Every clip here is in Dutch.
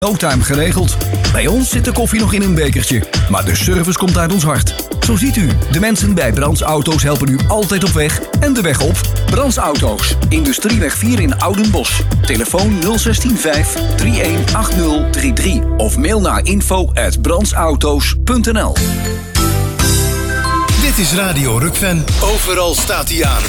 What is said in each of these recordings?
No time geregeld. Bij ons zit de koffie nog in een bekertje, maar de service komt uit ons hart. Zo ziet u, de mensen bij Brands Auto's helpen u altijd op weg en de weg op. Brands Auto's, Industrieweg 4 in Oudenbosch. Telefoon 016 318033 of mail naar info@brandsauto's.nl. Dit is Radio Rukven. Overal staat hij aan.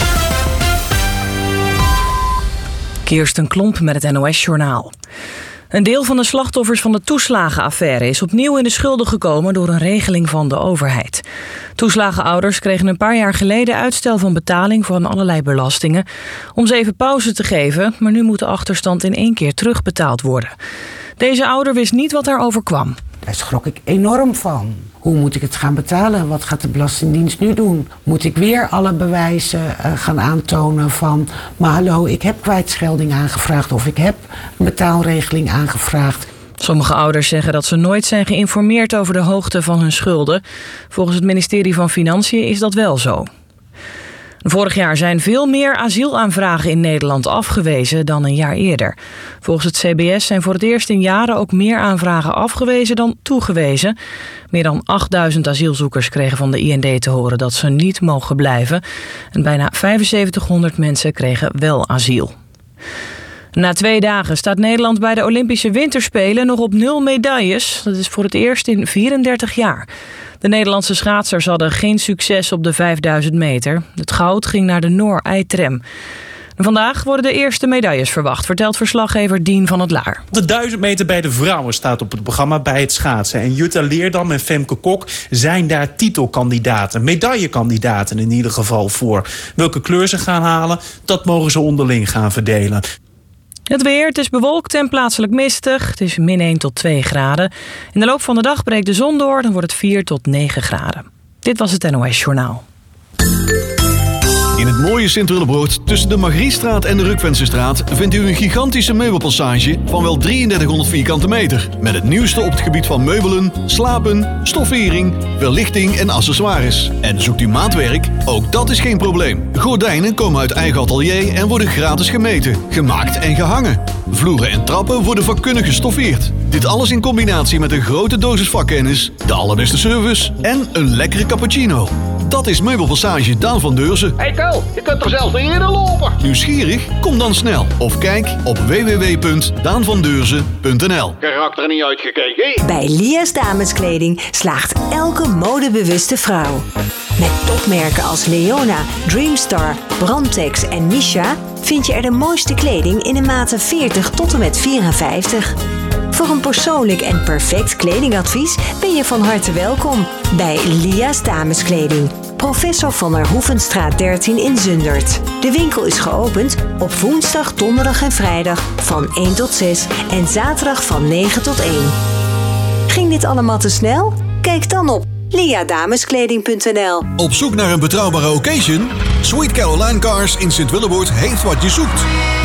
Kirsten Klomp met het NOS-journaal. Een deel van de slachtoffers van de toeslagenaffaire is opnieuw in de schulden gekomen door een regeling van de overheid. Toeslagenouders kregen een paar jaar geleden uitstel van betaling van allerlei belastingen om ze even pauze te geven, maar nu moet de achterstand in 1 keer terugbetaald worden. Deze ouder wist niet wat haar overkwam. Daar schrok ik enorm van. Hoe moet ik het gaan betalen? Wat gaat de Belastingdienst nu doen? Moet ik weer alle bewijzen gaan aantonen van... maar hallo, ik heb kwijtschelding aangevraagd of ik heb een betaalregeling aangevraagd. Sommige ouders zeggen dat ze nooit zijn geïnformeerd over de hoogte van hun schulden. Volgens het ministerie van Financiën is dat wel zo. Vorig jaar zijn veel meer asielaanvragen in Nederland afgewezen dan een jaar eerder. Volgens het CBS zijn voor het eerst in jaren ook meer aanvragen afgewezen dan toegewezen. Meer dan 8000 asielzoekers kregen van de IND te horen dat ze niet mogen blijven. En bijna 7500 mensen kregen wel asiel. Na 2 dagen staat Nederland bij de Olympische Winterspelen nog op 0 medailles. Dat is voor het eerst in 34 jaar. De Nederlandse schaatsers hadden geen succes op de 5000 meter. Het goud ging naar de Noor Eitrem. Vandaag worden de eerste medailles verwacht, vertelt verslaggever Dien van het Laar. De 1000 meter bij de vrouwen staat op het programma bij het schaatsen. En Jutta Leerdam en Femke Kok zijn daar titelkandidaten. Medaillekandidaten in ieder geval voor. Welke kleur ze gaan halen, dat mogen ze onderling gaan verdelen. Het weer, het is bewolkt en plaatselijk mistig. Het is -1 tot 2 graden. In de loop van de dag breekt de zon door, dan wordt het 4 tot 9 graden. Dit was het NOS Journaal. In het mooie Sint-Willebroord, tussen de Margriestraat en de Rukvensestraat, vindt u een gigantische meubelpassage van wel 3300 vierkante meter. Met het nieuwste op het gebied van meubelen, slapen, stoffering, verlichting en accessoires. En zoekt u maatwerk? Ook dat is geen probleem. Gordijnen komen uit eigen atelier en worden gratis gemeten, gemaakt en gehangen. Vloeren en trappen worden vakkundig gestoffeerd. Dit alles in combinatie met een grote dosis vakkennis, de allerbeste service en een lekkere cappuccino. Dat is Meubelpassage Daan van Deurzen. Hey Ko, je kunt er zelfs niet in lopen. Nieuwsgierig? Kom dan snel. Of kijk op www.daanvandeurzen.nl. Karakter niet uitgekeken. Bij Lia's Dameskleding slaagt elke modebewuste vrouw. Met topmerken als Leona, Dreamstar, Brandtex en Misha vind je er de mooiste kleding in de maten 40 tot en met 54. Voor een persoonlijk en perfect kledingadvies ben je van harte welkom bij Lia's Dameskleding. Professor van der Hoevenstraat 13 in Zundert. De winkel is geopend op woensdag, donderdag en vrijdag van 1 tot 6 en zaterdag van 9 tot 1. Ging dit allemaal te snel? Kijk dan op liadameskleding.nl. Op zoek naar een betrouwbare occasion? Sweet Caroline Cars in Sint-Willebroord heeft wat je zoekt.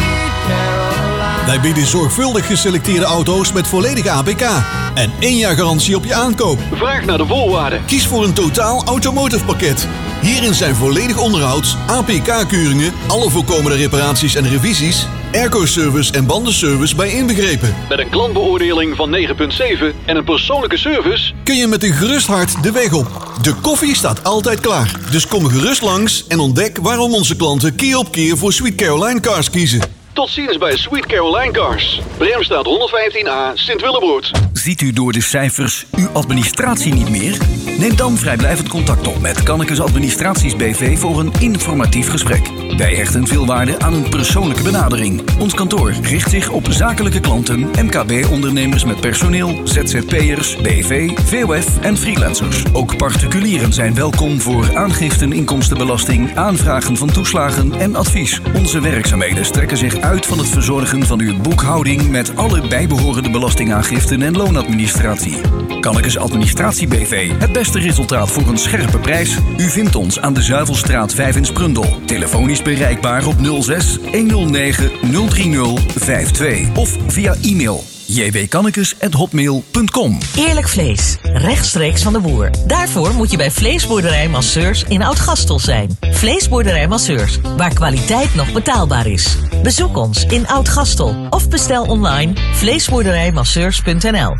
Wij bieden zorgvuldig geselecteerde auto's met volledige APK. En 1 jaar garantie op je aankoop. Vraag naar de voorwaarden. Kies voor een totaal automotive pakket. Hierin zijn volledig onderhoud, APK-keuringen, alle voorkomende reparaties en revisies, airco-service en bandenservice bij inbegrepen. Met een klantbeoordeling van 9,7 en een persoonlijke service kun je met een gerust hart de weg op. De koffie staat altijd klaar. Dus kom gerust langs en ontdek waarom onze klanten keer op keer voor Sweet Caroline Cars kiezen. Tot ziens bij Sweet Caroline Cars. Bremstraat 115A, Sint-Willebroord. Ziet u door de cijfers uw administratie niet meer? Neem dan vrijblijvend contact op met Kannekes Administraties BV voor een informatief gesprek. Wij hechten veel waarde aan een persoonlijke benadering. Ons kantoor richt zich op zakelijke klanten, MKB-ondernemers met personeel, ZZP'ers, BV, VOF en freelancers. Ook particulieren zijn welkom voor aangiften inkomstenbelasting, aanvragen van toeslagen en advies. Onze werkzaamheden strekken zich uit van het verzorgen van uw boekhouding met alle bijbehorende belastingaangiften en loonadministratie. Kannekes Administratie BV. Het beste resultaat voor een scherpe prijs. U vindt ons aan de Zuivelstraat 5 in Sprundel. Telefonisch bereikbaar op 06 109 030 52 of via e-mail jwkannekes@hotmail.com. Eerlijk vlees, rechtstreeks van de boer. Daarvoor moet je bij Vleesboerderij Masseurs in Oud-Gastel zijn. Vleesboerderij Masseurs, waar kwaliteit nog betaalbaar is. Bezoek ons in Oud-Gastel of bestel online vleesboerderijmasseurs.nl.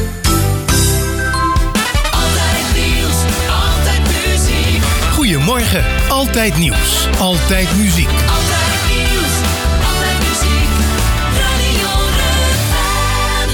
Goedemorgen, altijd nieuws, altijd muziek. Altijd nieuws, altijd muziek. Radio Rukven.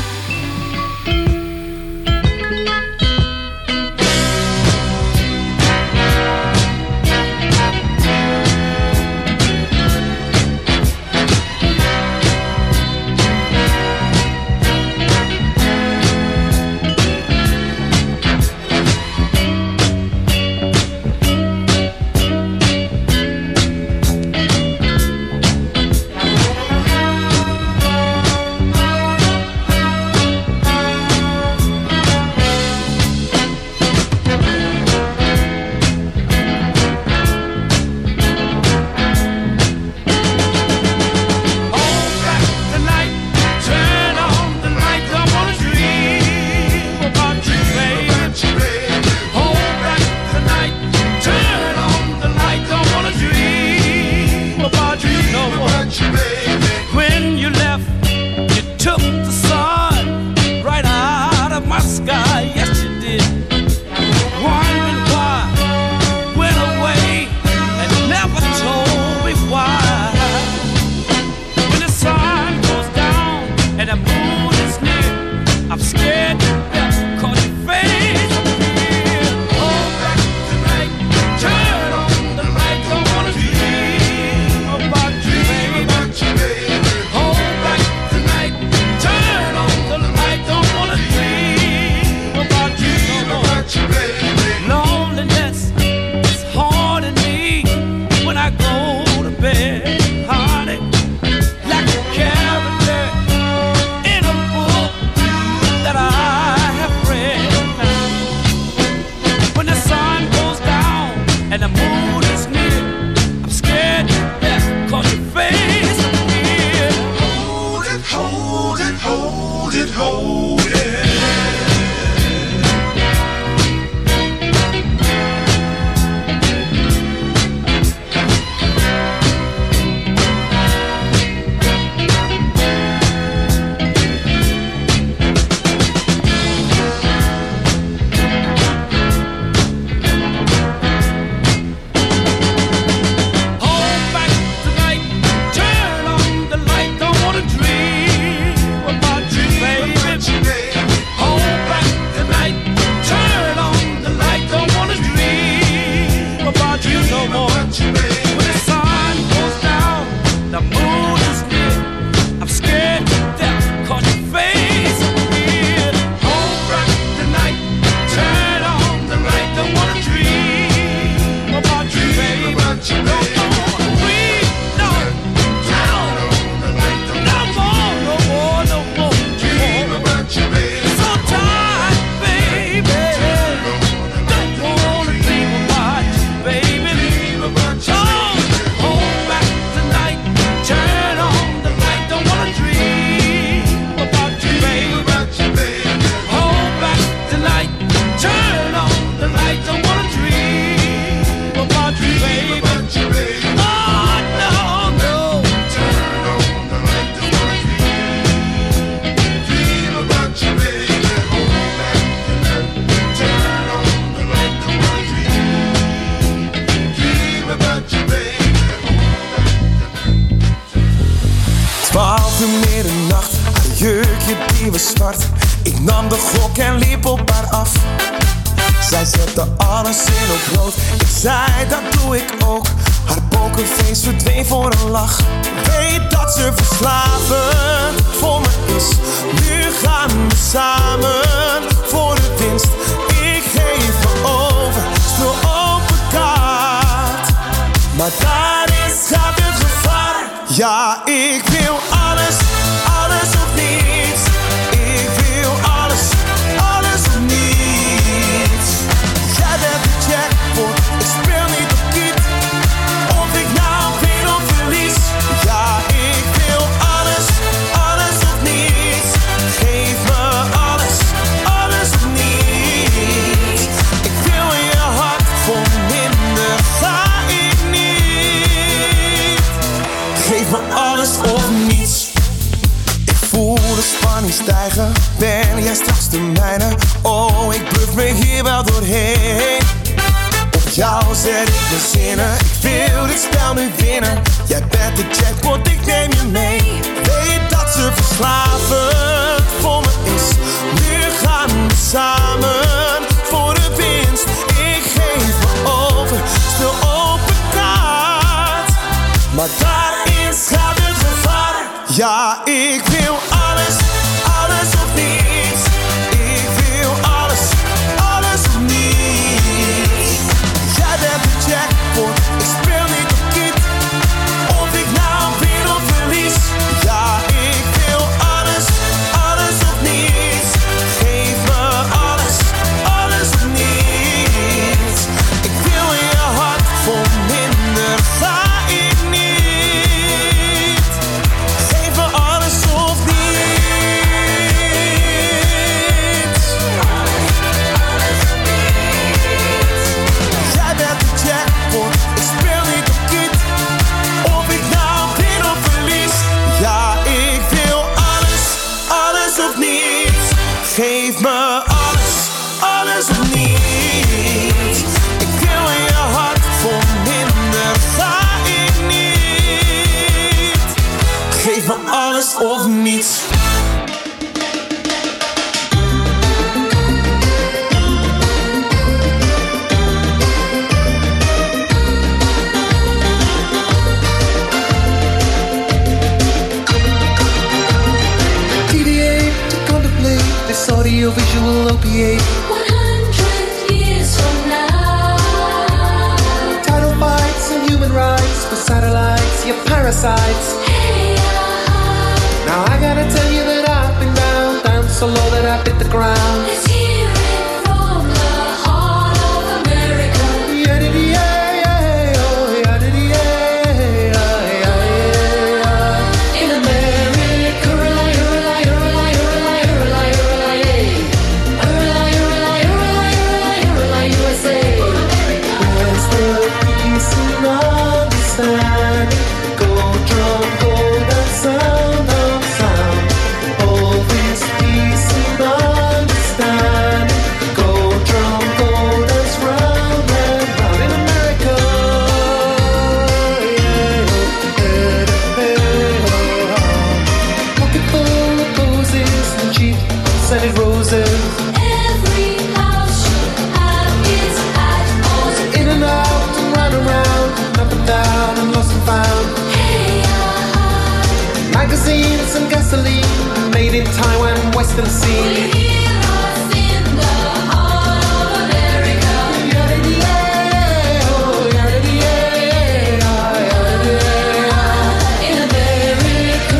die was zwart. Ik nam de gok en liep op haar af. Zij zette alles in op rood. Ik zei dat doe ik ook. Haar pokerface verdween voor een lach. Weet dat ze verslavend voor me is. Nu gaan we samen voor de winst. Ik geef me over, speel open kaart. Maar daar is gaat het gevaar. Ja, ik wil alles, alles of niets. Ik wil alles, alles of niets. Jij bent de jackpot, ik speel niet op kiet. Of ik nou win of verlies. Ja, ik wil alles, alles of niets. Geen ben jij straks de mijne. Oh, ik bluff me hier wel doorheen. Op jou zet ik mijn zinnen. Ik wil dit spel nu winnen. Jij bent de jackpot, ik neem je mee. Weet dat ze verslavend voor me is. Nu gaan we samen voor de winst. Ik geef me over, speel open kaart. Maar daarin staat het gevaar. Ja, ik wil alles, alles of niets. Ik wil alles, alles of niets. Jij bent de jackpot, ik speel niet op kiet. Of ik nou win of verlies. Ja, ik wil alles, alles of niets. Geef me alles, alles of niets. Ik wil je hart vol minder, ga ik niet. Geef me alles of niets. Jij bent de jackpot, ik speel niet op kiet. Of ik nou win of verlies. Ja, ik wil alles, alles of niets. Geef me alles, alles of niets. Ik wil je hart vol minder, ga ik niet. Geef me alles of niets. TDA to contemplate this audio-visual opiate. 100 years from now. Title fights and human rights for satellites, you parasites. Hey, Now I gotta tell you that I've been down so low that I hit the ground. let's hear it from the heart of America. In America, USA. Where's the peace and understanding? Gold drum, golden sound of sound. All this peace and understanding. Gold drum, golden round and round in America. Pocket full of posies and cheap scented roses. Every house should have its hat-ons. In and out and round and round, up and down and lost and found. Hey, Magazines and gasoline, made in Taiwan, Western we Sea. hear us in the heart of America. In America,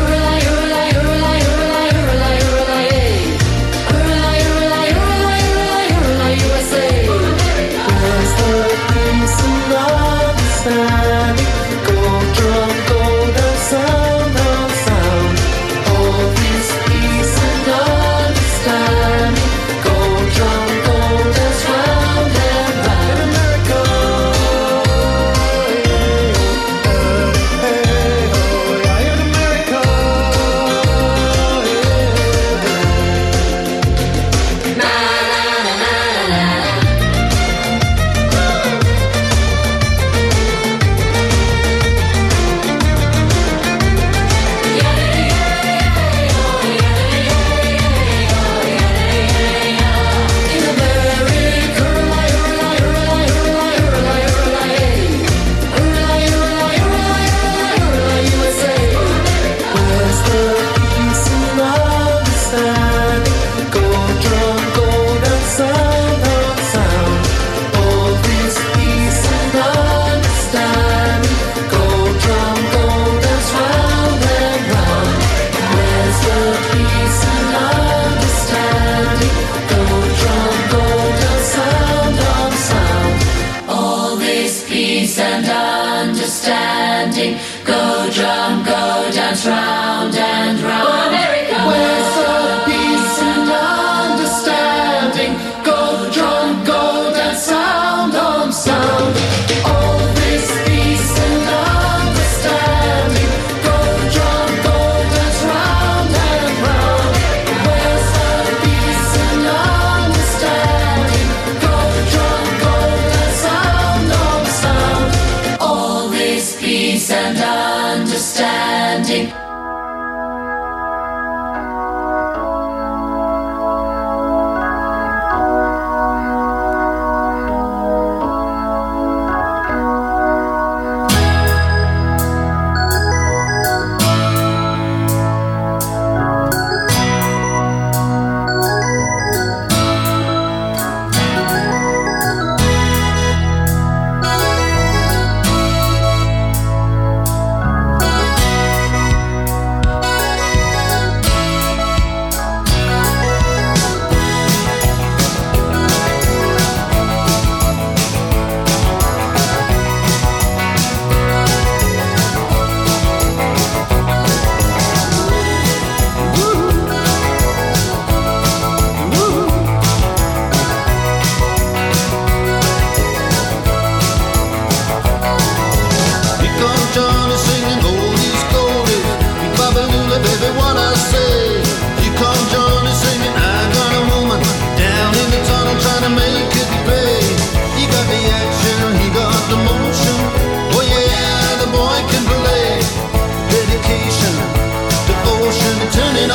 USA. Where's the peace and understanding? Gold drum, golden sound of sound. All this peace and understanding. Gold drum, golden round and round in America. In America.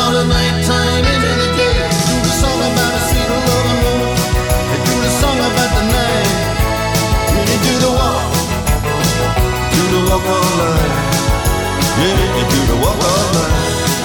all the nighttime into the day. Do the song about a sweet loving woman. They do the song about the night. You do the walk all night. Yeah, you do the walk all night.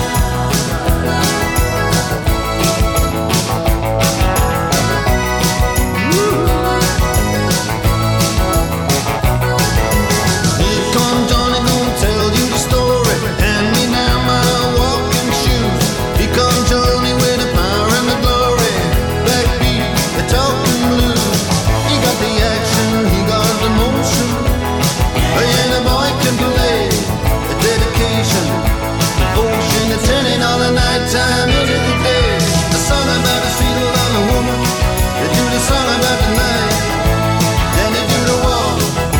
Time into the day. A song about a sweet loving woman. They do the song about the night. Then they do the walk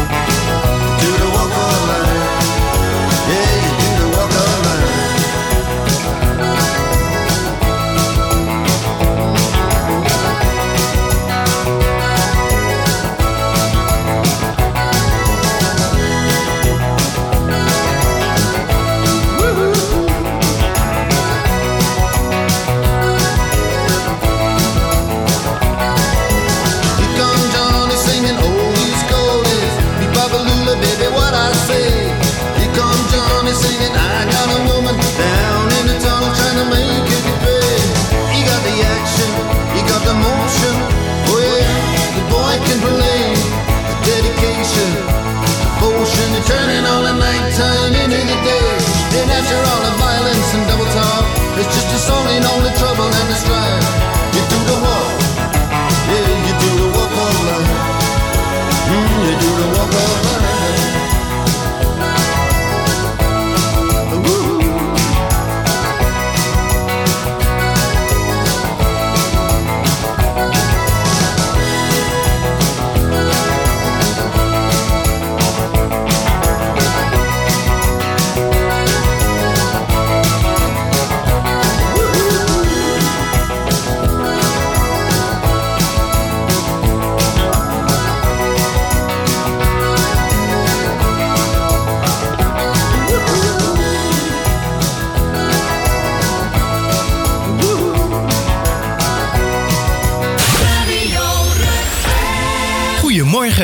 all night. Yeah, you do the walk all night. Baby, what I say. Here comes Johnny singing, I got a woman down in the tunnel trying to make it pay. He got the action, he got the motion. Oh yeah, the boy can play. The dedication, devotion, and turning all the nighttime into the day. Then after all the violence and double talk, it's just a song in all the trouble and the strife. You do the walk, yeah, you do the walk all night. You do the walk all night. Goedemorgen.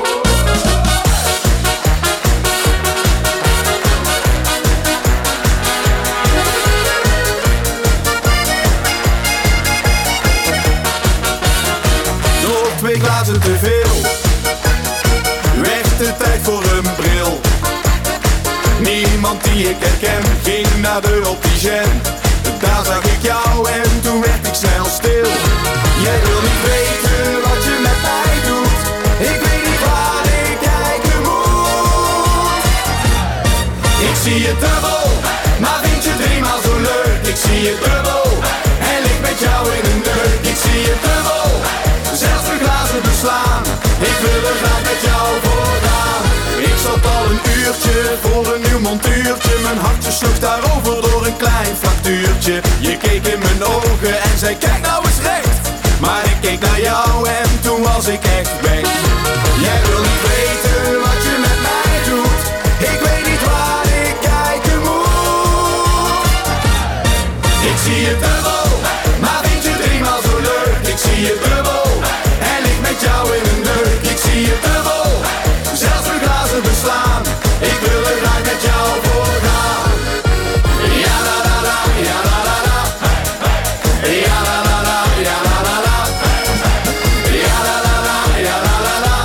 Nog 2 glazen te veel. Werd de tijd voor een bril. Niemand die ik herken ging naar de opticien. Daar zag ik jou en toen werd ik snel stil. Jij wil niet weten wat je met mij doet. Ik weet niet waar ik kijken moet. Ik zie je dubbel, maar vind je 3-maal zo leuk. Ik zie je dubbel, en lig met jou in een deuk. Ik zie je dubbel, zelfs de glazen beslaan. Ik wil er graag met jou voor gaan. Ik zat al een uurtje voor een nieuw montuurtje. Mijn hartje sloeg daarover door een klein fractuurtje. Je keek in mijn ogen en zei kijk nou eens recht. Maar ik keek naar jou en toen was ik echt weg. Jij wil niet weten wat je met mij doet. Ik weet niet waar ik kijken moet. Ik zie je dubbel, maar vind je 3-maal zo leuk. Ik zie je dubbel, en lig met jou in een deuk. Ik zie je dubbel, zelfs de glazen beslaan. Ik wil er graag met jou voor gaan. Ja la la la, ja la la la. Ja la la la, ja la la la. Ja la la la, ja la la la.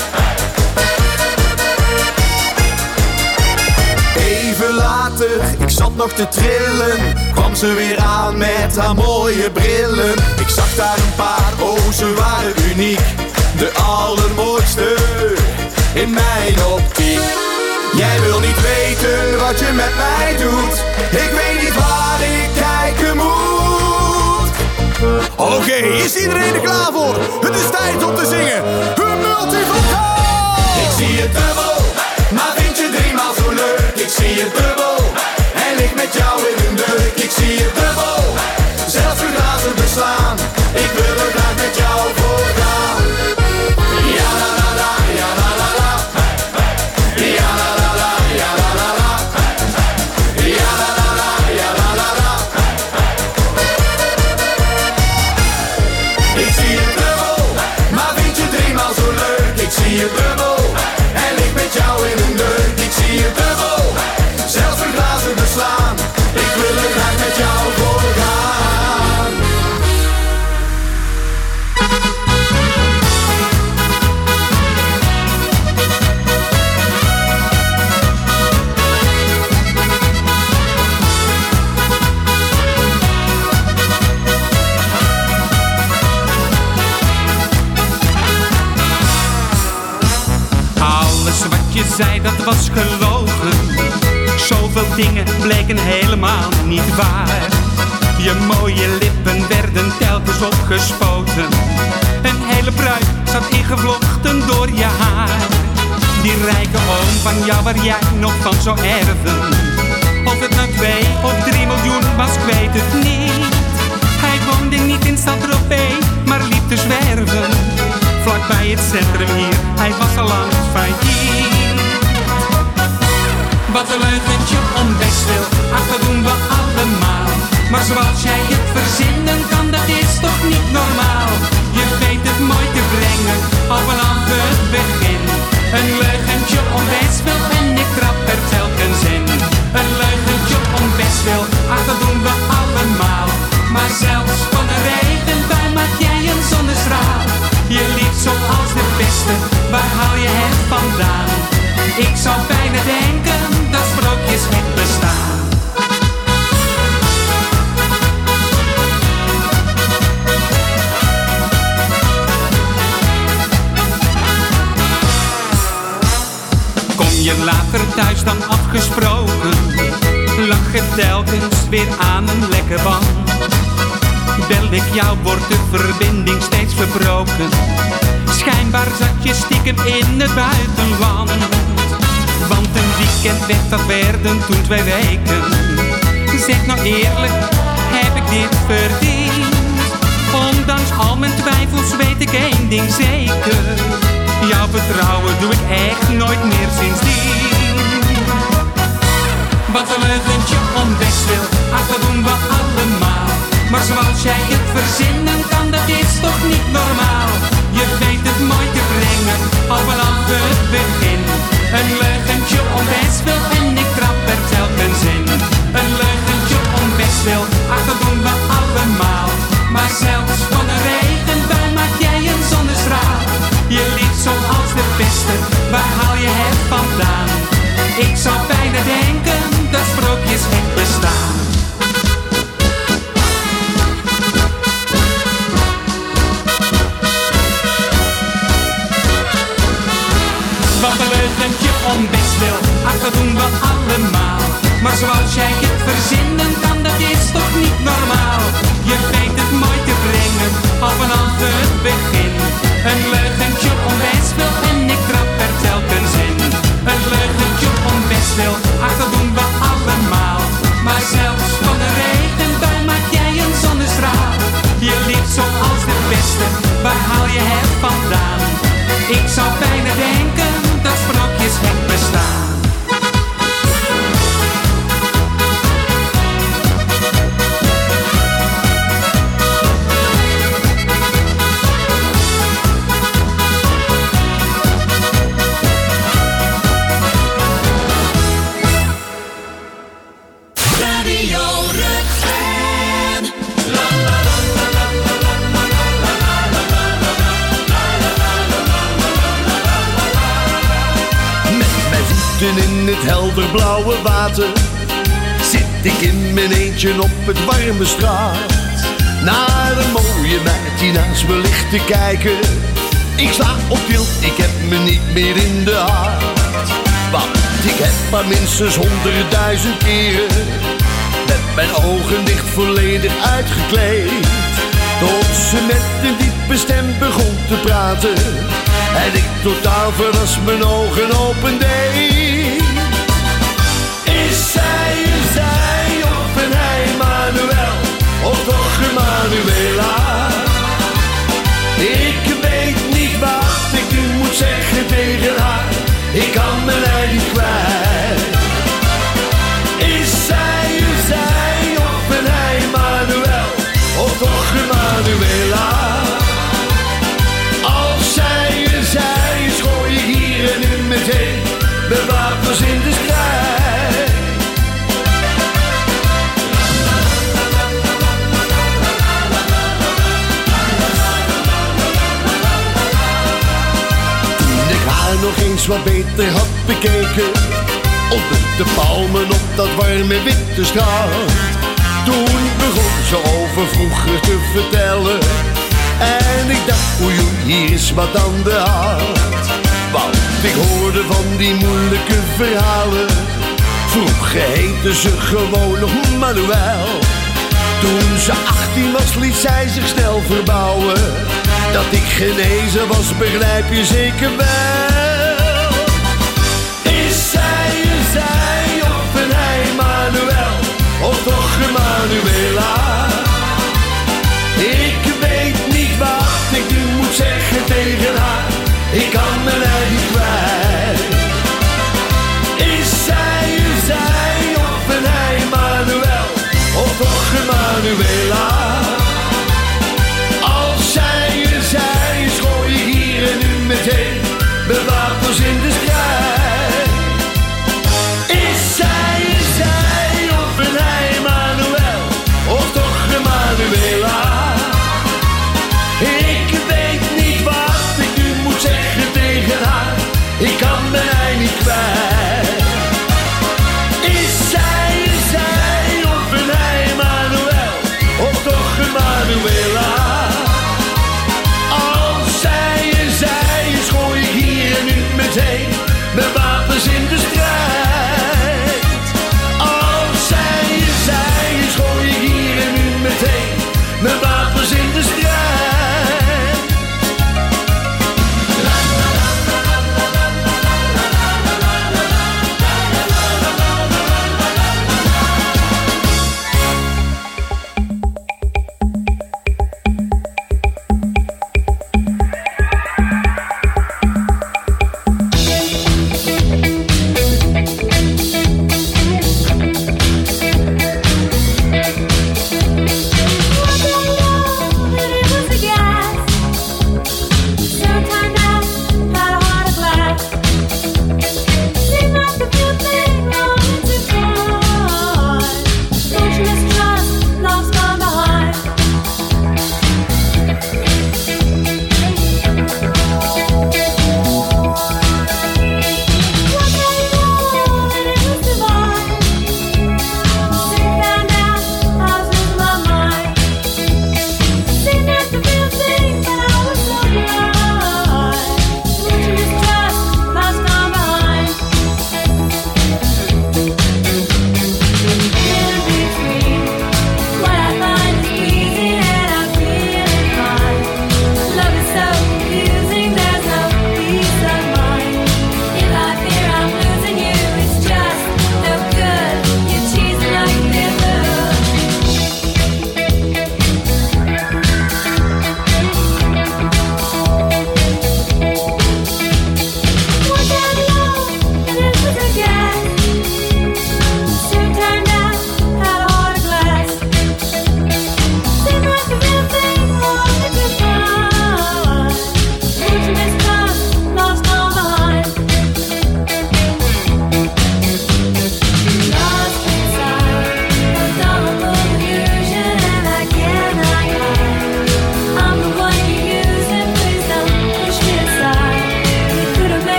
Even later, ik zat nog te trillen. Kwam ze weer aan met haar mooie brillen. Ik zag daar een paar, oh ze waren uniek. De allermooiste in mijn optiek. Jij wil niet weten wat je met mij doet. Ik weet niet waar ik kijken moet. Oké, is iedereen er klaar voor? Het is tijd om te zingen. Een multivocaal! Ik zie je dubbel, maar vind je 3-maal zo leuk. Ik zie je dubbel, en lig met jou in een deuk. Ik zie je dubbel, zelfs de glazen beslaan. Ik wil er graag met jou voor gaan. Ja la la la, ja la la la. Ja la la la, ja la la la. Ja la la la, ja la la la. je dubbel. Hij ligt met jou in een deuk, ik zie je dubbel. Zelfs een glazen beslaan, ik wil er graag met jou doorgaan. Alles wat je zei, dat was gelogen. Zoveel dingen bleken helemaal niet waar. Je mooie lippen werden telkens opgespoten. Een hele pruik zat ingevlochten door je haar. Die rijke oom van jou waar jij nog van zou erven. Of het nou 2 of 3 miljoen was, ik weet het niet. Hij woonde niet in Saint-Tropez, maar liep te zwerven. Vlakbij het centrum hier, hij was al lang failliet. Wat een leugentje om bestwil, ach dat doen we allemaal. Maar zoals jij het verzinnen kan, dat is toch niet normaal. Je weet het mooi te brengen, al vanaf het begin. Een leugentje om bestwil en ik trap er telkens in. Een leugentje om bestwil, ach dat doen we allemaal. Maar zelfs van een regenbui maak jij een zonnestraal. Je lief zoals de beste, waar haal je het vandaan? Ik zou bijna denken dat sprookjes echt bestaan. Kom je later thuis dan afgesproken? Lach je telkens weer aan een lekke band? Bel ik jou, wordt de verbinding steeds verbroken. Schijnbaar zat je stiekem in het buitenland. Want een weekend weg, dat werden toen 2 weken. Zeg nou eerlijk, heb ik dit verdiend? Ondanks al mijn twijfels weet ik één ding zeker. Jouw vertrouwen doe ik echt nooit meer sindsdien. Wat een leugentje om bestwil, ach dat doen we allemaal. Maar zoals jij het verzinnen kan, dat is toch niet normaal. Je weet het mooi te brengen, al vanaf het begin. Een leugentje om bestwil en ik trap er telkens in. Een leugentje om bestwil, ach dat doen we allemaal. Maar zelfs van een regenbui maak jij een zonnestraal. Je lief zoals de beste, waar haal je het vandaan? Ik zou bijna denken dat sprookjes echt bestaan. Wat een leugentje om bestwil, ach dat doen we allemaal. Maar zoals jij het verzinnen kan, dat is toch niet normaal. Je weet het mooi te brengen, al vanaf het begin. Een leugentje om bestwil en ik trap er telkens in. Een leugentje om bestwil, ach dat doen we allemaal. Maar zelfs van een regenbui maak jij een zonnestraal. Je lief zoals de beste, waar haal je het vandaan? Ik zou bijna denken dat sprookjes echt bestaan. Radio Ruggen. Met mijn voeten in het helder blauwe water zit ik in mijn eentje op het warme strand. Naar een mooie meid die naast me ligt te kijken. Ik sla op tilt, ik heb me niet meer in de hand. Want ik heb haar minstens 100.000 keren met mijn ogen dicht volledig uitgekleed. Tot ze met een diepe stem begon te praten en ik totaal verrast mijn ogen opendeed. Is zij of een hij Manuel, of toch Emanuela? Ik weet niet wat ik nu moet zeggen tegen haar. Ik kan mijn ei niet kwijt. Is zij of een hij Manuel, of toch Emanuela? Als zij is, gooi eens wat beter had bekeken. Onder de palmen op dat warme witte strand. Toen begon ze over vroeger te vertellen. En ik dacht, oei, hier is wat aan de hand. Want ik hoorde van die moeilijke verhalen. Vroeger heette ze gewoon nog Manuel. Toen ze 18 was liet zij zich snel verbouwen. Dat ik genezen was begrijp je zeker wel. Is zij of een hij Manuel? Of toch Emanuela? Ik weet niet wat ik nu moet zeggen tegen haar. Ik kan mijn eigen kwijt. Is zij of een hij Manuel? Of toch Emanuela? Als zij is, gooi ik hier en nu meteen de wapens in de strijd. Is zij of een hij Manuel? Of toch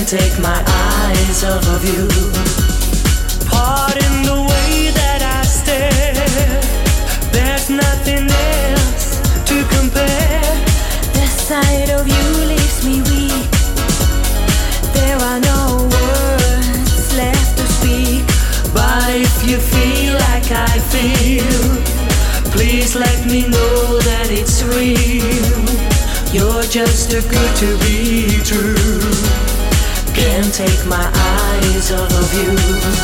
Can't take my eyes off of you. Pardon the way that I stare. There's nothing else to compare. The sight of you leaves me weak. There are no words left to speak. But if you feel like I feel, please let me know that it's real. You're just too good to be true. Can't take my eyes off of you.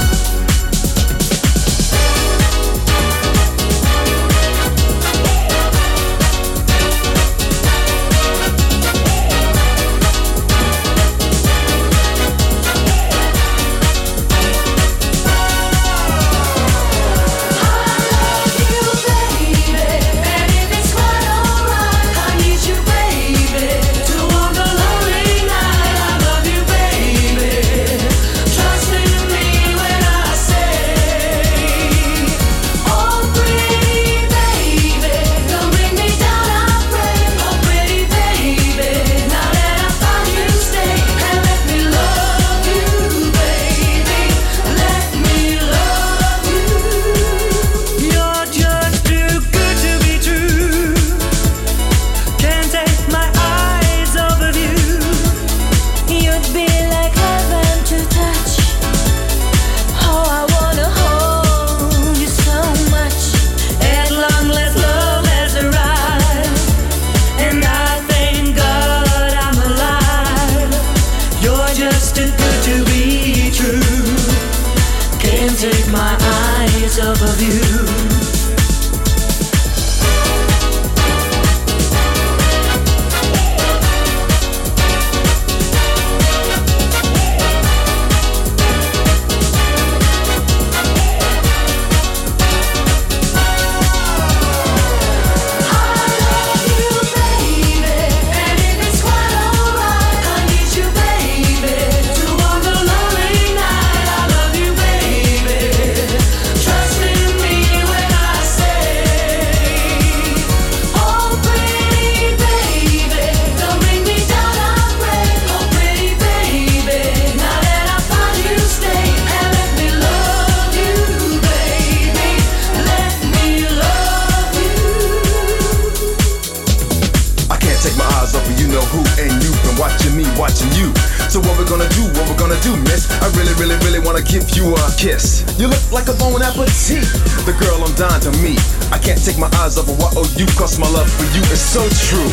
You look like a bon appetit, the girl I'm dying to meet. I can't take my eyes off of what owe you, cause my love for you is so true.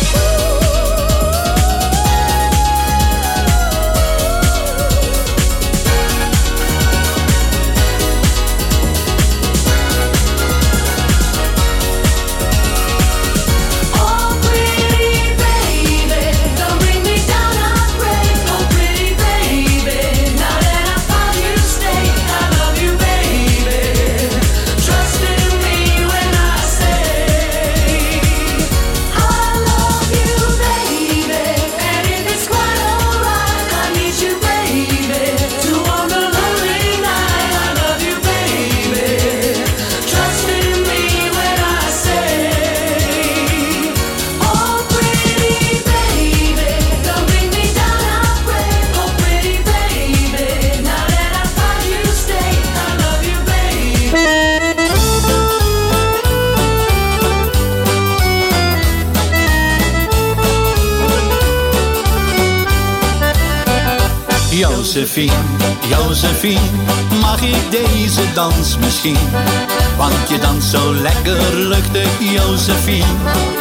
Josephine, mag ik deze dans misschien? Want je danst zo lekker luchtig, Josephine.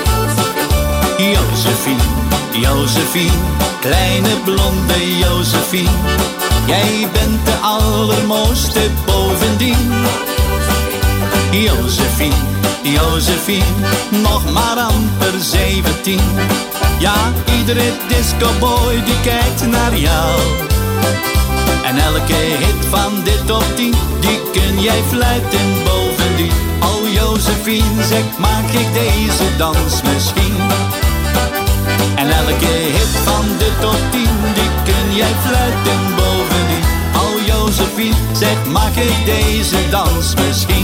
Josephine, kleine blonde Josephine. Jij bent de allermooiste bovendien. Josephine, nog maar amper 17. Ja, iedere discoboy die kijkt naar jou. En elke hit van dit top 10, die kun jij fluiten bovendien. Oh Josephine, zeg, maak ik deze dans misschien? En elke hit van dit top 10, die kun jij fluiten bovendien. Oh Josephine, zeg, maak ik deze dans misschien?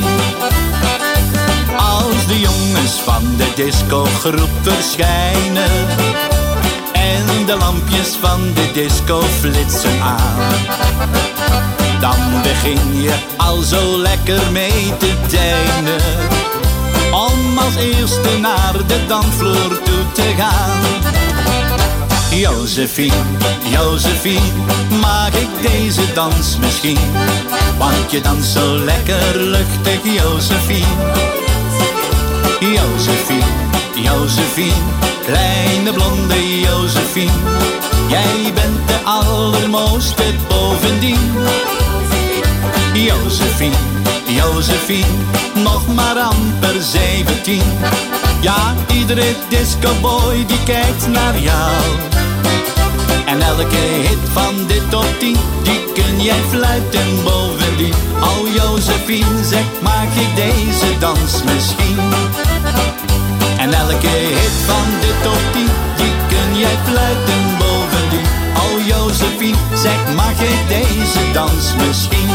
Als de jongens van de discogroep verschijnen en de lampjes van de disco flitsen aan. Dan begin je al zo lekker mee te deinen, om als eerste naar de dansvloer toe te gaan. Josephine, Josephine, mag ik deze dans misschien? Want je danst zo lekker luchtig, Josephine. Josephine, Josephine, kleine blonde Josephine, jij bent de allermooiste bovendien. Josephine, Josephine, nog maar amper 17. Ja, iedere discoboy die kijkt naar jou. En elke hit van de top 10, die kun jij fluiten bovendien. Oh Josephine, zeg, maak ik deze dans misschien? En elke hit van de top 10, die kun jij fluiten bovendien. Oh Josephine, zeg, mag ik deze dans misschien?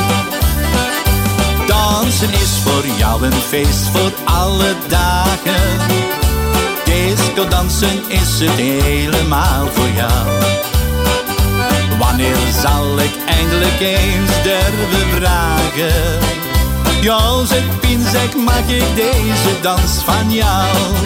Dansen is voor jou een feest voor alle dagen. Disco dansen is het helemaal voor jou. Wanneer zal ik eindelijk eens durven vragen? Josephine, zeg, mag ik deze dans van jou?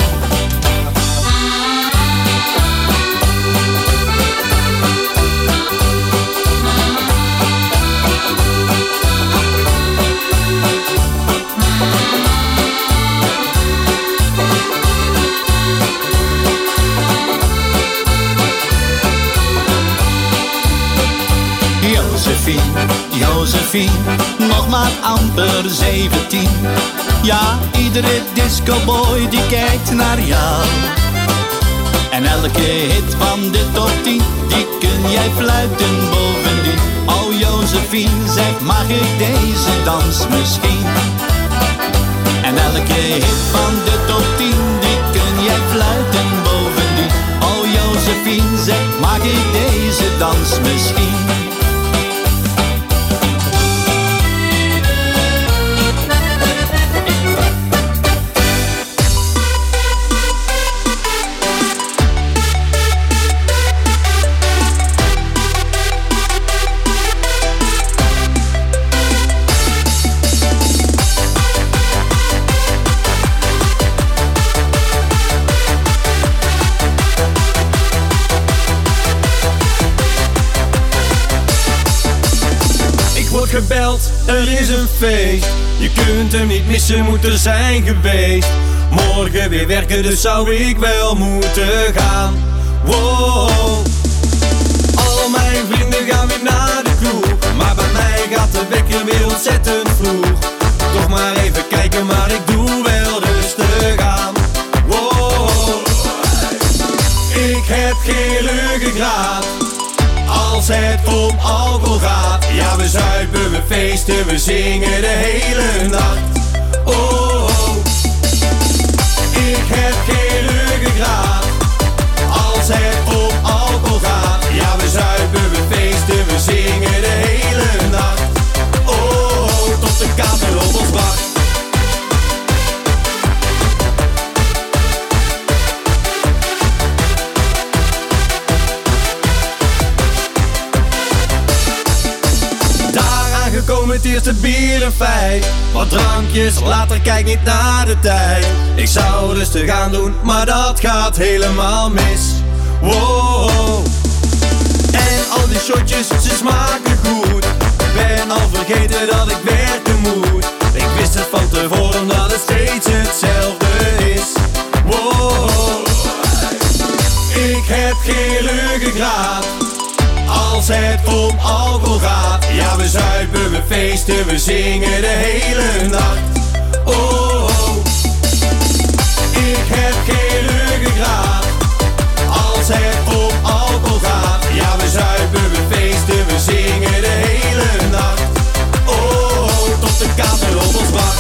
Josephine, Josephine, nog maar amper 17. Ja, iedere discoboy die kijkt naar jou. En elke hit van de top 10, die kun jij fluiten bovendien. Oh Josephine, zeg, mag ik deze dans misschien? En elke hit van de top 10, die kun jij fluiten bovendien. Oh Josephine, zeg, mag ik deze dans misschien? Gebeld, er is een feest. Je kunt hem niet missen, moet er zijn geweest. Morgen weer werken, dus zou ik wel moeten gaan. Wow. Al mijn vrienden gaan weer naar de kroeg, maar bij mij gaat de wekker weer ontzettend vroeg. Toch maar even kijken, maar ik doe wel rustig aan. Wow. Ik heb geen ruggengraat als het om alcohol gaat. Ja, we zuipen, we feesten, we zingen de hele nacht. Oh, oh. Ik heb geen ruggengraat als het om alcohol gaat. Ja, we zuipen, we feesten, we zingen de hele nacht. Oh, oh, tot de kater op ons wacht. Komen het eerste bier een feit. Wat drankjes, later kijk niet naar de tijd. Ik zou rustig aan doen, maar dat gaat helemaal mis. Wow. En al die shotjes, ze smaken goed. Ik ben al vergeten dat ik werken moet. Ik wist het van tevoren dat het steeds hetzelfde is. Wow. Ik heb geen ruggengraat als het om alcohol gaat. Ja, we zuipen, we feesten, we zingen de hele nacht. Oh, oh. Ik heb geen ruggengraat als het om alcohol gaat. Ja, we zuipen, we feesten, we zingen de hele nacht. Oh, oh, tot de kater op ons wacht.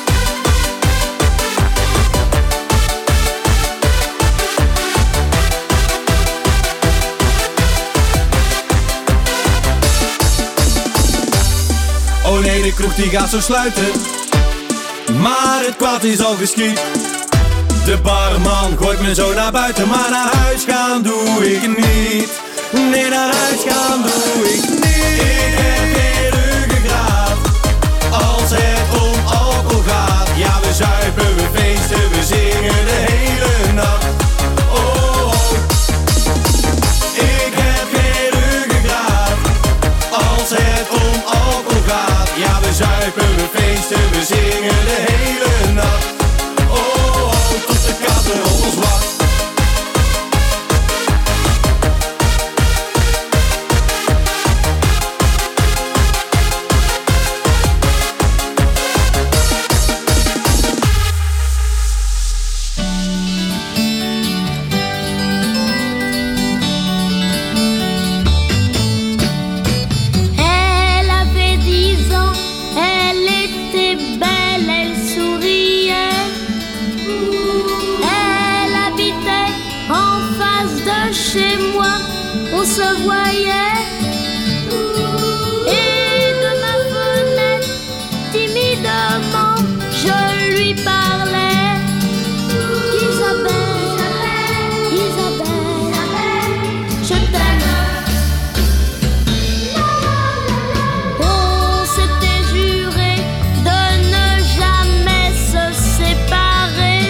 Oh nee, de kroeg die gaat zo sluiten, maar het kwaad is al geschied. De barman gooit me zo naar buiten, maar naar huis gaan doe ik niet. Nee, naar huis gaan doe ik niet. Ik heb geen ruggengraat als het om alcohol gaat. Ja, we zuipen, we feesten, we zingen de hele nacht. Oh, oh. Ik heb geen ruggengraat als het om alcohol gaat. Ja, we zuipen, we feesten, we zingen de hele nacht. Oh, oh, tot de kater op ons wacht. Elle avait 10 ans, elle était belle, elle souriait. Elle habitait en face de chez moi, on se voyait. Et de ma fenêtre, timidement, je lui parlais. Isabelle, Isabelle, je t'aime. On s'était juré de ne jamais se séparer,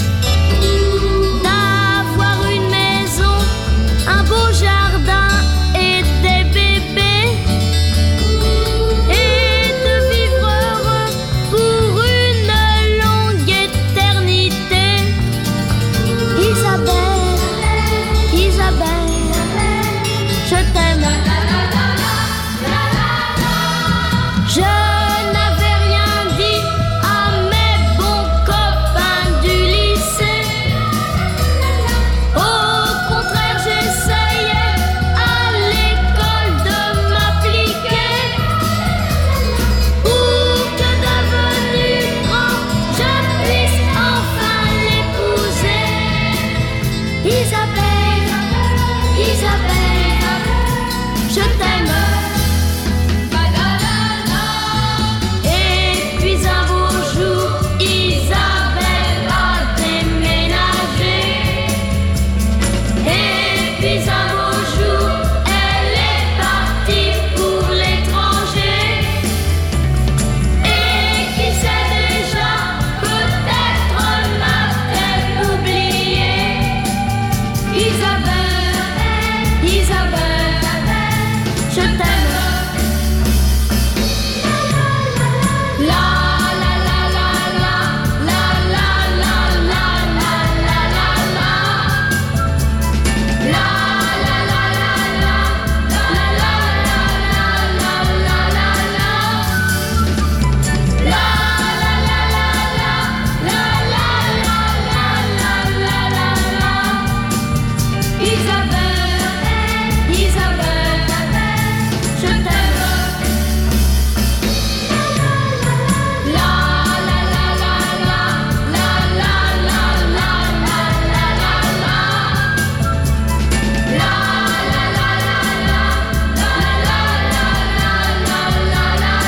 d'avoir une maison, un beau jardin et des bébés, et de vivre heureux pour une longue éternité. Isabelle, Isabelle, je t'aime. Je n'avais rien dit à mes bons copains du lycée. Au contraire, j'essayais à l'école de m'appliquer pour que devenu grand, je puisse enfin l'épouser. Isabelle, Isabelle, je t'aime. Et puis un beau jour, Isabelle a déménagé. Et puis un beau jour, elle est partie pour l'étranger. Et qui sait déjà, peut-être m'a-t-elle oublié. Isabelle, Isabelle, je t'aime. La la la la la la la la la la la la la. La la la la la la la la la la la la. La la la la la la la la la la la. Isabelle, Isabelle, je t'aime. La la la la la la la la la la la la la. La la la la la la la la la la la la.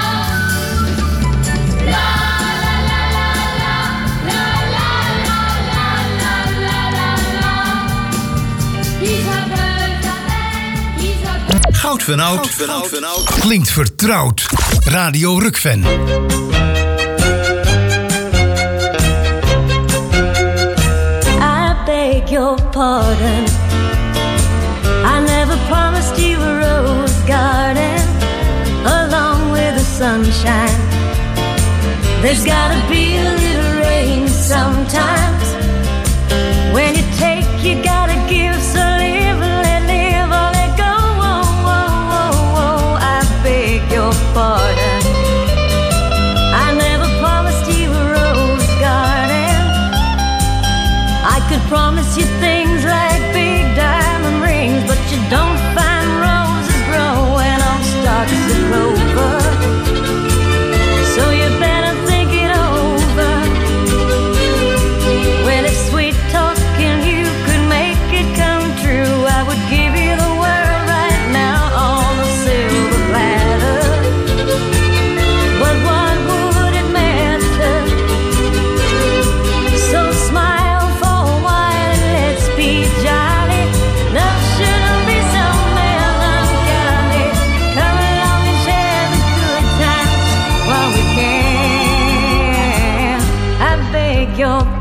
La la la la la la la la la la. Isabelle, Isabelle. Goud van Oud klinkt vertrouwd. Radio Rukven. I beg your pardon. I never promised you a rose garden along with the sunshine. There's gotta be a little rain sometimes. When you take, you gotta give. So live, live, or let go. Oh, oh, oh, oh. I beg your pardon. I never promised you a rose garden. I could promise you things like big diamond rings, but you don't find roses growing on stalks of clover. So you better think it over when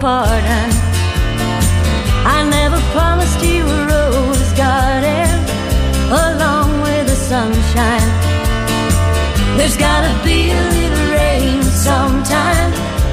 pardon. I never promised you a rose garden along with the sunshine. There's gotta be a little rain sometime.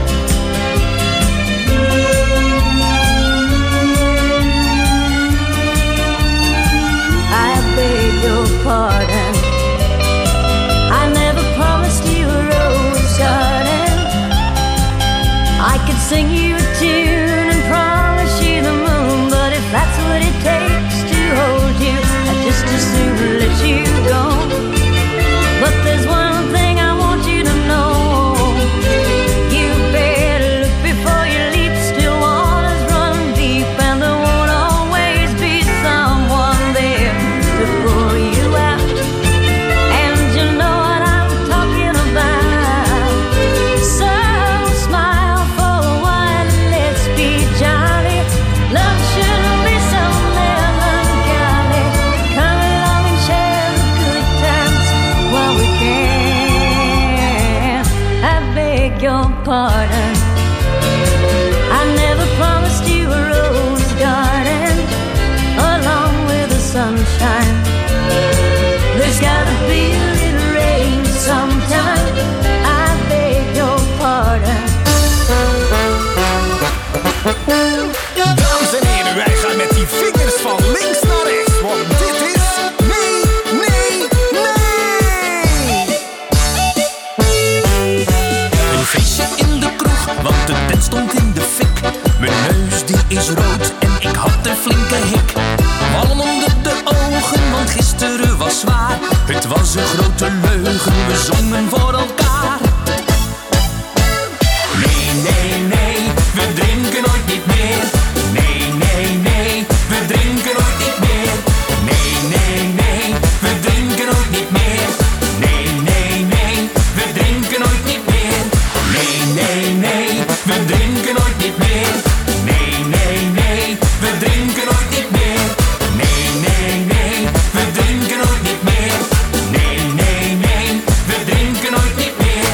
I beg your pardon. I never promised you a rose garden. I could sing you a tune and promise you the moon, but if that's what it takes to hold you, I'd just as soon let you go. But there's one thing I want you to know. You better look before you leap. Still waters run deep, and there won't always be someone there to pull you out. And you know what I'm talking about. So smile for a while, let's be jolly. Love shouldn't be so melancholy. Come along and share the good times while we can. I beg your pardon. I never promised you a rose garden along with the sunshine. There's gotta be a little rain sometime. I beg your pardon. Dames en heren, wij gaan met die vingers van links naar rechts, want dit is nee, nee, nee. Een feestje in de kroeg, want de tent stond in de fik. Mijn neus die is rood en ik had een flinke hik. Walm onder de ogen, want gisteren was zwaar. Het was een grote leugen, we zongen voor elkaar. Nee, nee, nee, we drinken nooit niet meer. Nee, nee, nee, we drinken nooit niet meer. Nee, nee, nee, we drinken nooit niet meer. Nee, nee, nee, we drinken nooit niet meer. Nee, nee, nee, we drinken nooit niet meer. Nee, nee, nee, we drinken nooit niet meer. Nee, nee, nee, we drinken nooit niet meer. Nee, nee, nee, we drinken nooit niet meer.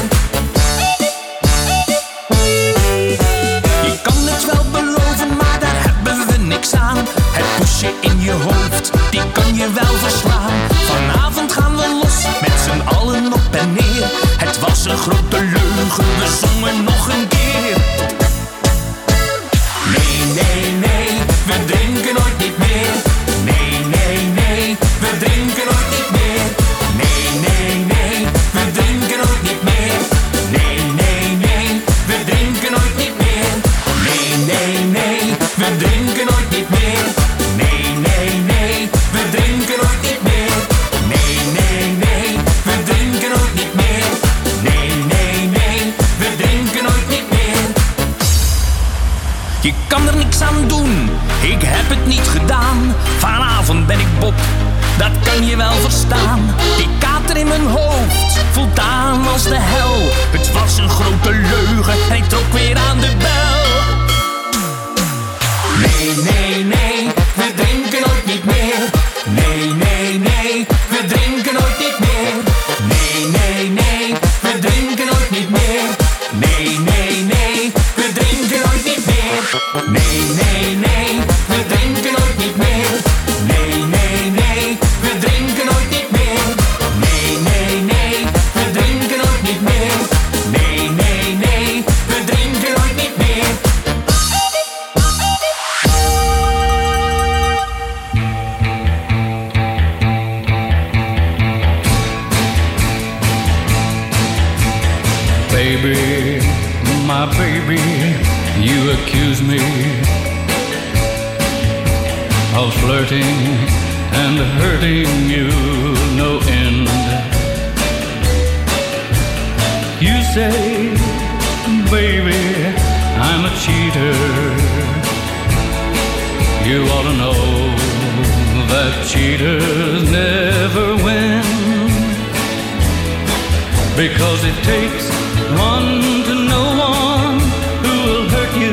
Je kan het wel beloven, maar daar hebben we niks aan. Het poesje in je hoofd, die kan je wel verslaan. Vanavond gaan we los, met z'n allen op en neer. Het was een grote leugen, we zongen nog een keer. Nee, nee, nee, we drinken nooit niet meer. Nee, nee, nee, we drinken nooit niet meer. Nee, nee, nee, we drinken nooit niet meer. Nee, nee, nee, we drinken nooit niet meer. Nee, nee, nee, we drinken nooit niet meer. Nee, nee, nee, we drinken nooit niet meer. Nee, nee, nee, we drinken nooit niet meer. Nee, nee, nee, we drinken nooit niet meer. Je kan er niks aan doen, ik heb het niet gedaan. Vanavond ben ik Bob, dat kan je wel verstaan. Die kater in mijn hoofd voelt aan als de hel. Het was een grote leugen en ik trok weer aan de bel. Nee, nee, nee, we drinken nooit niet meer. Nee, nee, nee, we drinken nooit niet meer. Nee, nee, nee, we drinken nooit niet meer. Nee, nee, nee, we drinken nooit niet meer. Nee, nee, nee, we drinken nooit niet meer. Nee, nee, nee, we drinken nooit niet meer. Nee, nee, nee, we drinken nooit niet meer. Nee, nee, nee, we drinken nooit niet meer. Baby, my baby, you accuse me of flirting and hurting you no end. You say, baby, I'm a cheater. You ought to know that cheaters never win, because it takes one to know one who will hurt you.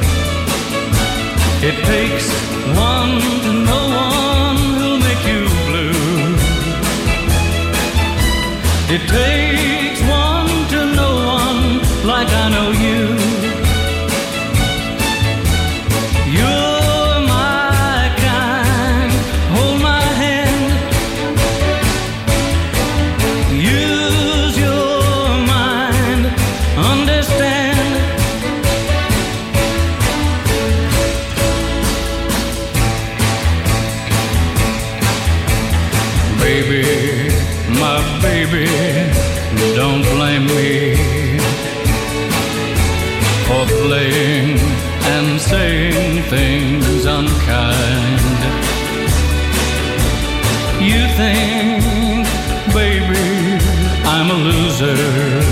It takes one to know one who'll make you blue. It takes one to know one like I know you. Don't blame me for playing and saying things unkind. You think, baby, I'm a loser,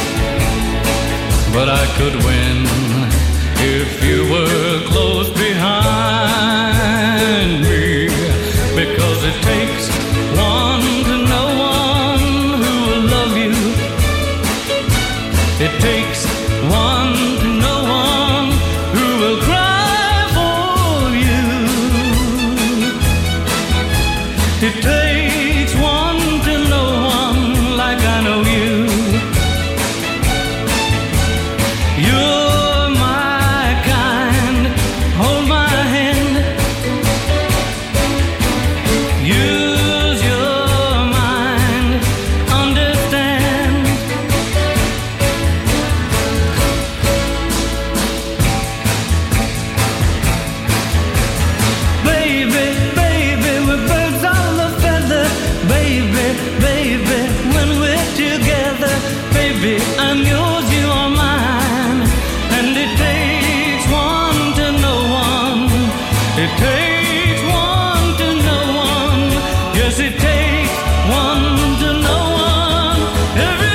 but I could win if you were close behind me, because it takes one to know one who will love you. It takes one to know one who will cry for you. It takes one to know one like I know you. You're my kind, hold my hand. Use your mind, understand. Baby, baby, we're birds of a feather. Baby, baby, when we're together. Baby, I'm yours, you are mine. And it takes one to know one. It takes one to know one. Yes, it takes one to know one every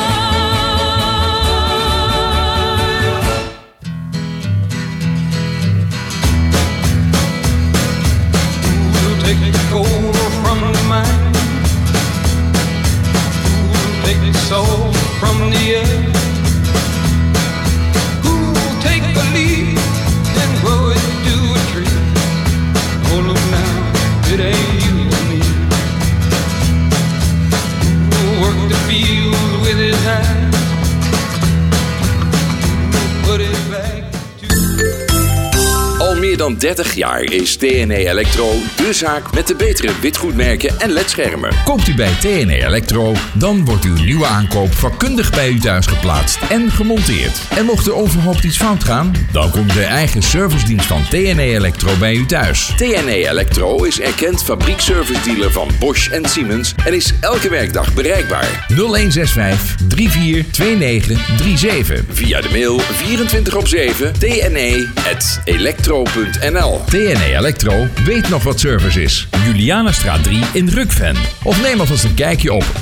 time. Who'll take the gold from the mine? Who'll take the soul from the earth? Who'll take a leaf and grow it to a tree? Oh, look now, it ain't you and me. Who'll work the field with his hands? Who'll put it back? Al meer dan 30 jaar is TNE Electro de zaak met de betere witgoedmerken en ledschermen. Koopt u bij TNE Electro, dan wordt uw nieuwe aankoop vakkundig bij u thuis geplaatst en gemonteerd. En mocht er onverhoopt iets fout gaan, dan komt de eigen servicedienst van TNE Electro bij u thuis. TNE Electro is erkend fabriekservice-dealer van Bosch en Siemens en is elke werkdag bereikbaar. 0165 342937. Via de mail 24/7 tne@electro.nl. TNE Electro weet nog wat service is. Julianastraat 3 in Rukven. Of neem alvast een kijkje op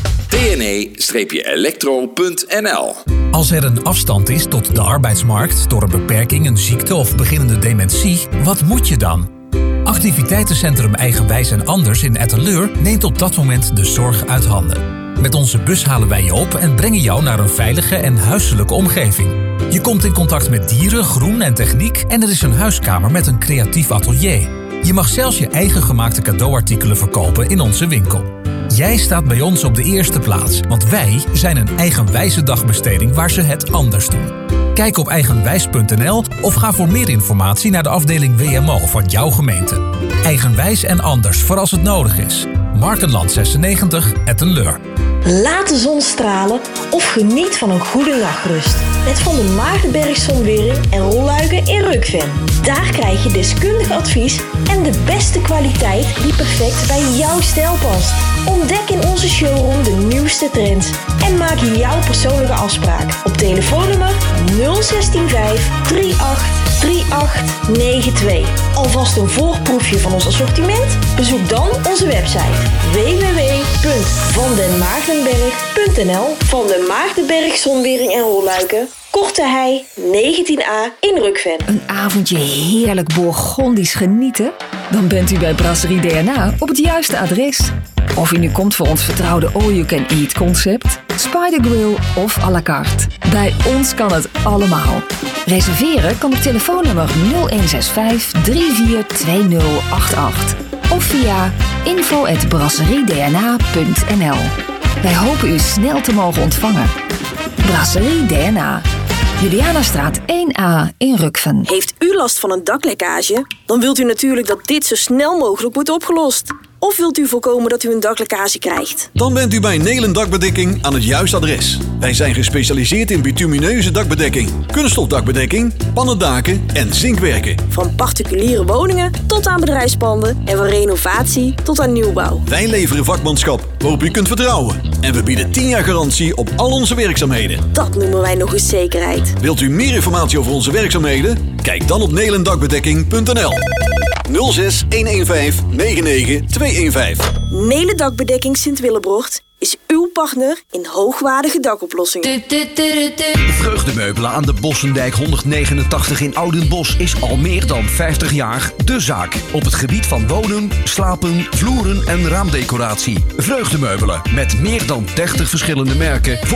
tne-electro.nl. Als er een afstand is tot de arbeidsmarkt door een beperking, een ziekte of beginnende dementie, wat moet je dan? Activiteitencentrum Eigenwijs en Anders in Etteleur neemt op dat moment de zorg uit handen. Met onze bus halen wij je op en brengen jou naar een veilige en huiselijke omgeving. Je komt in contact met dieren, groen en techniek en er is een huiskamer met een creatief atelier. Je mag zelfs je eigen gemaakte cadeauartikelen verkopen in onze winkel. Jij staat bij ons op de eerste plaats, want wij zijn een eigenwijze dagbesteding waar ze het anders doen. Kijk op eigenwijs.nl of ga voor meer informatie naar de afdeling WMO van jouw gemeente. Eigenwijs en Anders voor als het nodig is. Markenland 96, Etteleur. Laat de zon stralen of geniet van een goede nachtrust. Met Van den Maartenberg Zonwering en Rolluiken in Rukven. Daar krijg je deskundig advies en de beste kwaliteit die perfect bij jouw stijl past. Ontdek in onze showroom de nieuwste trends en maak jouw persoonlijke afspraak op telefoonnummer 0165 383892. Alvast een voorproefje van ons assortiment? Bezoek dan onze website www.vandenmaartenberg.nl. Van den Maartenberg Zonwering en Rolluiken, Korte Hei 19A in Rukven. Een avondje heerlijk Bourgondisch genieten? Dan bent u bij Brasserie DNA op het juiste adres. Of u nu komt voor ons vertrouwde all-you-can-eat concept, Spider Grill of à la carte. Bij ons kan het allemaal. Reserveren kan op telefoonnummer 0165 342088 of via info@brasseriedna.nl. Wij hopen u snel te mogen ontvangen. Brasserie DNA. Julianastraat 1A in Rukven. Heeft u last van een daklekkage? Dan wilt u natuurlijk dat dit zo snel mogelijk wordt opgelost. Of wilt u voorkomen dat u een daklekkage krijgt? Dan bent u bij Nelen Dakbedekking aan het juiste adres. Wij zijn gespecialiseerd in bitumineuze dakbedekking, kunststofdakbedekking, pannendaken en zinkwerken. Van particuliere woningen tot aan bedrijfspanden en van renovatie tot aan nieuwbouw. Wij leveren vakmanschap waarop u kunt vertrouwen. En we bieden 10 jaar garantie op al onze werkzaamheden. Dat noemen wij nog eens zekerheid. Wilt u meer informatie over onze werkzaamheden? Kijk dan op nelendakbedekking.nl 06 115 99 215. Nelen Dakbedekking Sint-Willebrocht is uw partner in hoogwaardige dakoplossingen. Vreugdemeubelen aan de Bossendijk 189 in Oudenbosch is al meer dan 50 jaar de zaak. Op het gebied van wonen, slapen, vloeren en raamdecoratie. Vreugdemeubelen met meer dan 30 verschillende merken voor